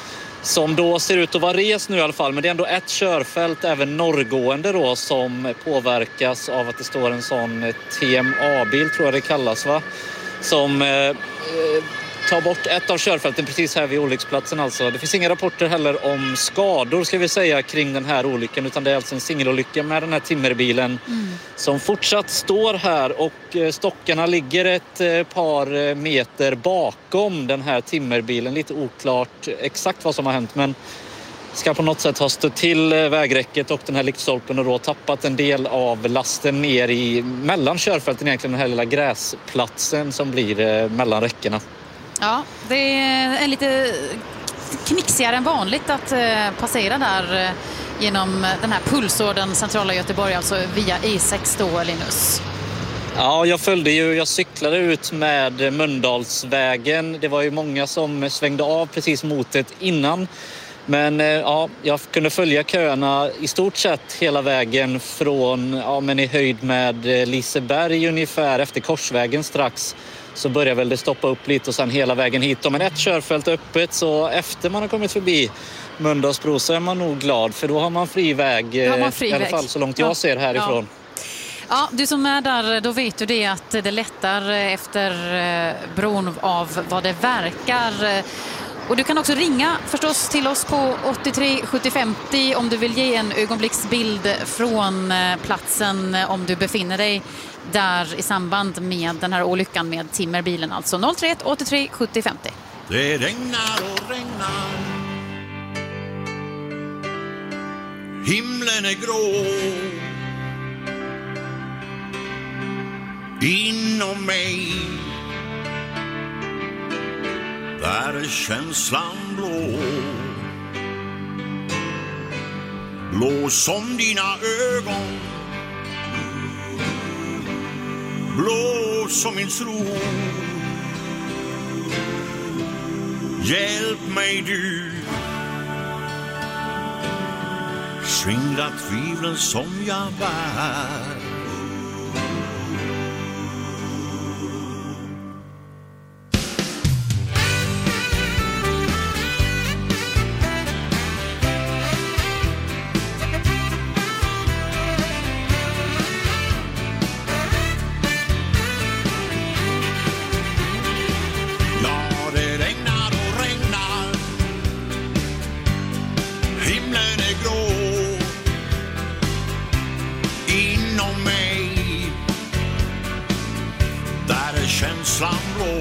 som då ser ut att vara res nu i alla fall. Men det är ändå ett körfält, även norrgående då, som påverkas av att det står en sån TMA-bil, tror jag det kallas, va? Som tar bort ett av körfälten precis här vid olycksplatsen alltså. Det finns inga rapporter heller om skador, ska vi säga, kring den här olyckan, utan det är alltså en singelolycka med den här timmerbilen som fortsatt står här, och stockarna ligger ett par meter bakom den här timmerbilen. Lite oklart exakt vad som har hänt, men ska på något sätt ha stött till vägräcket och den här lyktstolpen och då tappat en del av lasten ner i mellan körfälten, egentligen den här lilla gräsplatsen som blir mellan räckena. Ja, det är lite knixigare än vanligt att passera där genom den här pulsådern centrala Göteborg, alltså via I6 då, Linus. Ja, jag cyklade ut med Mölndalsvägen. Det var ju många som svängde av precis mot det innan. Men ja, jag kunde följa köerna i stort sett hela vägen från, men i höjd med Liseberg ungefär, efter Korsvägen strax. Så börjar väl det stoppa upp lite och sen hela vägen hit. Men ett körfält öppet, så efter man har kommit förbi Mölndalsbro så är man nog glad, för då har man fri väg, i alla fall så långt jag ser härifrån. Ja, du som är där, då vet du det att det lättar efter bron av vad det verkar. Och du kan också ringa förstås till oss på 83 70 50 om du vill ge en ögonblicksbild från platsen om du befinner dig där i samband med den här olyckan med timmerbilen. Alltså 031 83 70 50. Det regnar och regnar. Himlen är grå. Inom mig där är känslan blå. Blå som dina ögon. Blå som min tro. Hjälp mig du. Skingra tvivlen som jag bär. Känslan blå.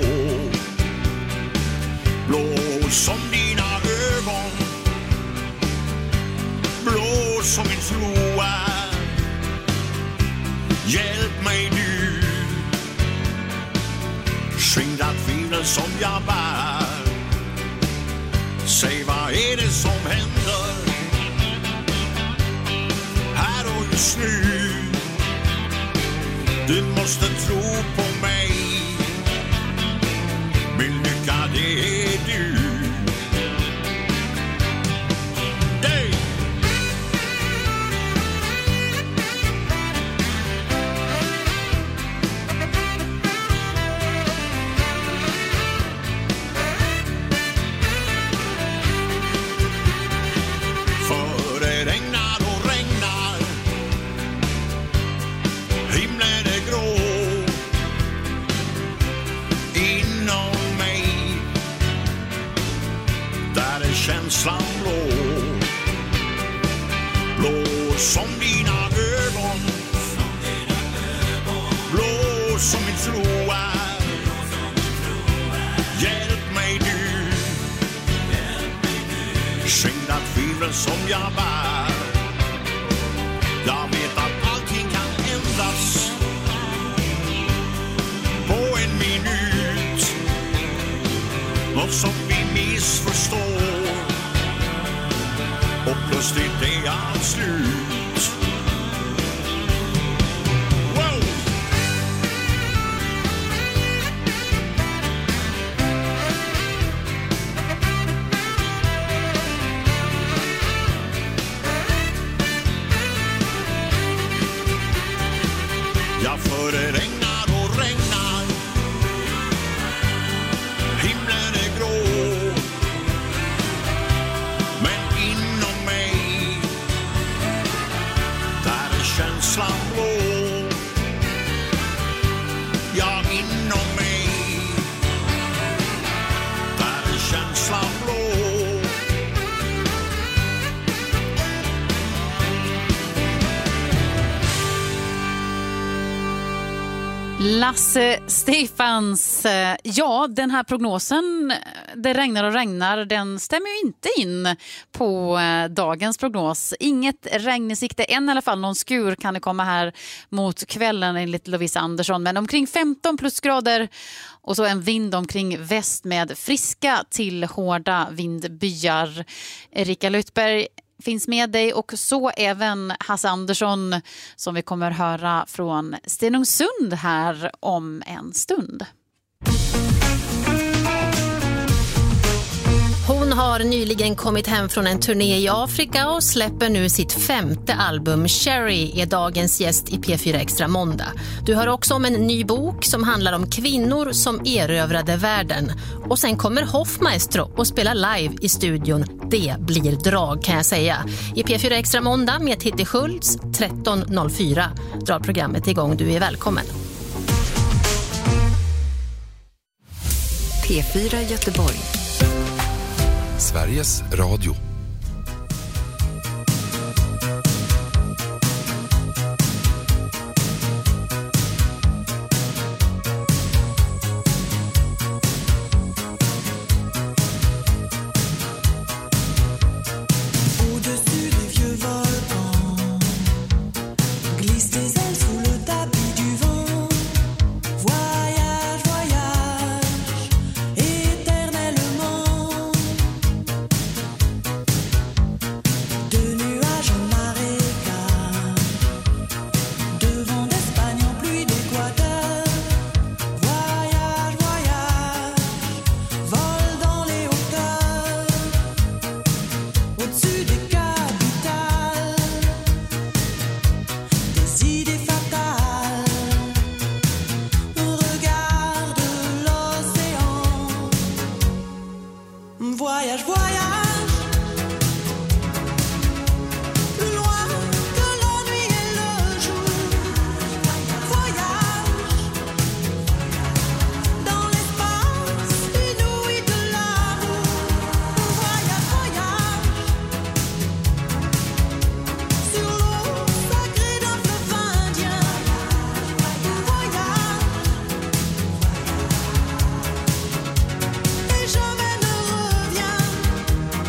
Blå som dina ögon. Blå som min tro är. Hjälp mig du. Skingra tvivlen som jag bär. Säg vad är det som händer här och just nu. Du måste tro på mig. Min lycka det är du. Dig. För det regnar och regnar. Himlen är grå. Inom mig där är känslan blå. Blå som dina ögon. Blå som min tro är. Hjälp mig du. Skingra tvivlen som jag bär. Jag vet att allting kan ändras på en minut. Något som vi missförstår. Och plötsligt är allt slut. Wow! Ja, för det regnar och regnar. Himlen är grå. Lasse Stefans, ja den här prognosen, det regnar och regnar, den stämmer ju inte in på dagens prognos. Inget regn i sikte än i alla fall, någon skur kan det komma här mot kvällen enligt Lovisa Andersson. Men omkring 15 plusgrader och så en vind omkring väst med friska till hårda vindbyar. Erika Lyttberg finns med dig och så även Hasse Andersson som vi kommer höra från Stenungsund här om en stund. Hon har nyligen kommit hem från en turné i Afrika och släpper nu sitt 5:e album. Cherry är dagens gäst i P4 Extra Måndag. Du hör också om en ny bok som handlar om kvinnor som erövrade världen. Och sen kommer Hoffmaestro och spelar live i studion. Det blir drag kan jag säga. I P4 Extra Måndag med Titti Schultz 13.04 drar programmet igång. Du är välkommen. P4 Göteborg. Sveriges Radio. Au-dessus des vieux volcans, glisse tes ailes sous le tapis du vent. Voyage, voyage, éternellement. De nuages en marécage, de vent d'Espagne en pluie d'Équateur. Voyage, voyage, vole dans les hauteurs. Au-dessus des capitales, des idées fatales. Regarde l'océan. Voyage, voyage, plus loin que la nuit et le jour. Voyage, dans l'espace inouï de l'amour. Voyage, voyage, sur l'eau sacrée d'un fleuve indien. Voyage, et jamais ne reviens.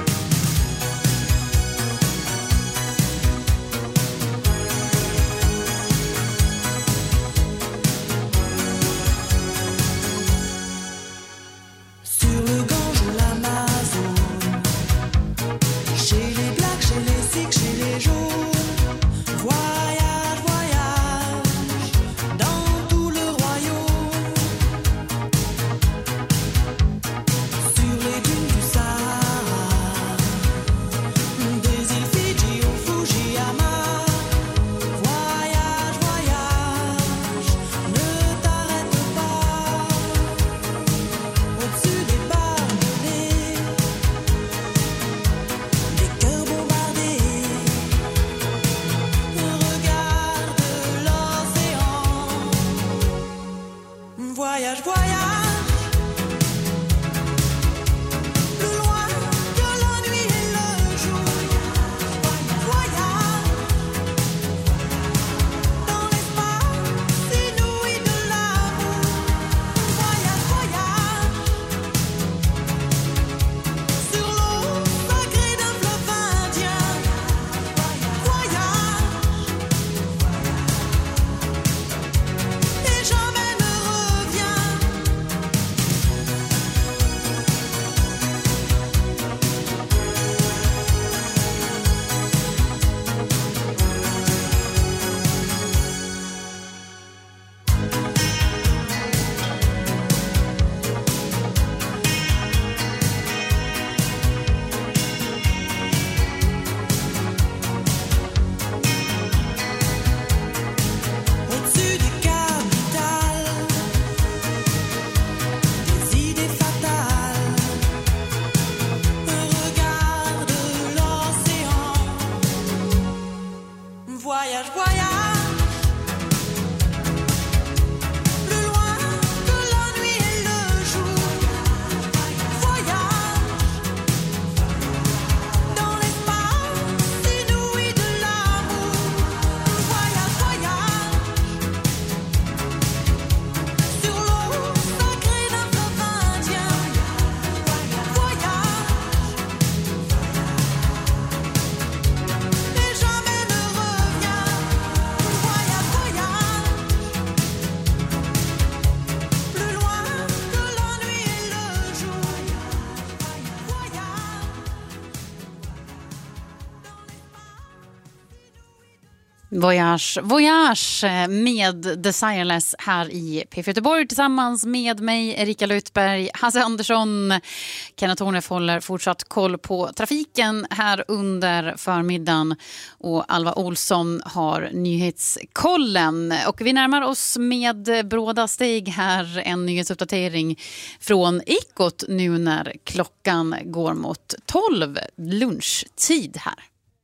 Voyage med Desireless här i P4 Göteborg tillsammans med mig, Erika Lutberg, Hasse Andersson. Kenneth Hornef håller fortsatt koll på trafiken här under förmiddagen och Alva Olsson har nyhetskollen. Och vi närmar oss med bråda steg här en nyhetsuppdatering från Ekot nu när klockan går mot 12 lunchtid här.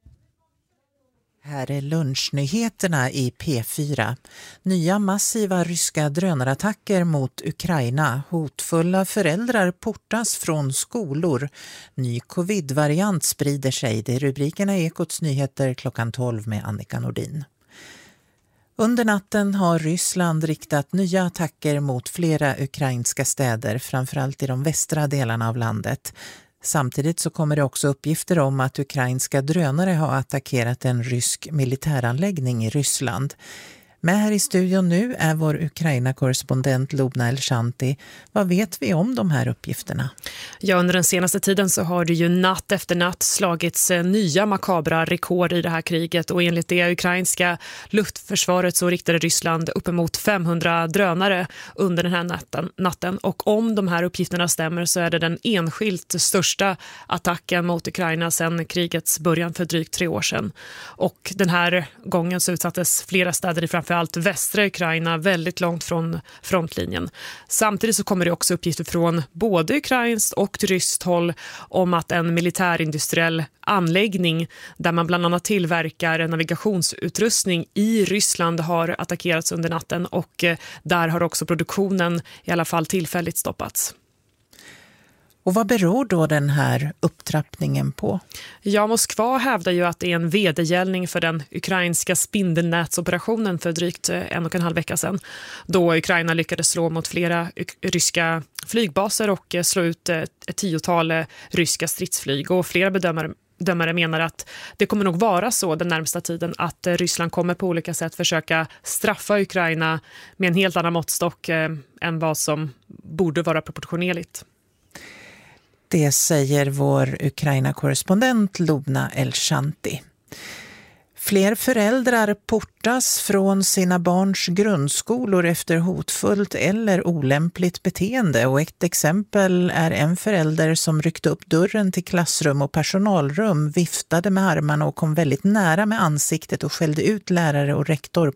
Här är lunchnyheterna i P4. Nya massiva ryska drönarattacker mot Ukraina. Hotfulla föräldrar portas från skolor. Ny covid-variant sprider sig. Det är rubrikerna i Ekots nyheter klockan 12 med Annika Nordin. Under natten har Ryssland riktat nya attacker mot flera ukrainska städer, framförallt i de västra delarna av landet. Samtidigt så kommer det också uppgifter om att ukrainska drönare har attackerat en rysk militäranläggning i Ryssland. Med här i studion nu är vår Ukraina-korrespondent Lubna Elshanti. Vad vet vi om de här uppgifterna? Ja, under den senaste tiden så har det ju natt efter natt slagits nya makabra rekord i det här kriget och enligt det ukrainska luftförsvaret så riktade Ryssland uppemot 500 drönare under den här natten. Och om de här uppgifterna stämmer så är det den enskilt största attacken mot Ukraina sedan krigets början för drygt 3 år sedan. Och den här gången så utsattes flera städer i framförallt västra Ukraina väldigt långt från frontlinjen. Samtidigt så kommer det också uppgifter från både ukrainskt och ryskt håll om att en militärindustriell anläggning där man bland annat tillverkar navigationsutrustning i Ryssland har attackerats under natten och där har också produktionen i alla fall tillfälligt stoppats. Och vad beror då den här upptrappningen på? Ja, Moskva hävdar ju att det är en vedergällning för den ukrainska spindelnätsoperationen för drygt 1,5 vecka sedan. Då Ukraina lyckades slå mot flera ryska flygbaser och slå ut ett 10-tal ryska stridsflyg. Och flera bedömare menar att det kommer nog vara så den närmsta tiden att Ryssland kommer på olika sätt försöka straffa Ukraina med en helt annan måttstock än vad som borde vara proportionerligt. Det säger vår Ukraina-korrespondent Lubna Elshanti. Fler föräldrar portas från sina barns grundskolor efter hotfullt eller olämpligt beteende. Och ett exempel är en förälder som ryckte upp dörren till klassrum och personalrum, viftade med armarna och kom väldigt nära med ansiktet och skällde ut lärare och rektor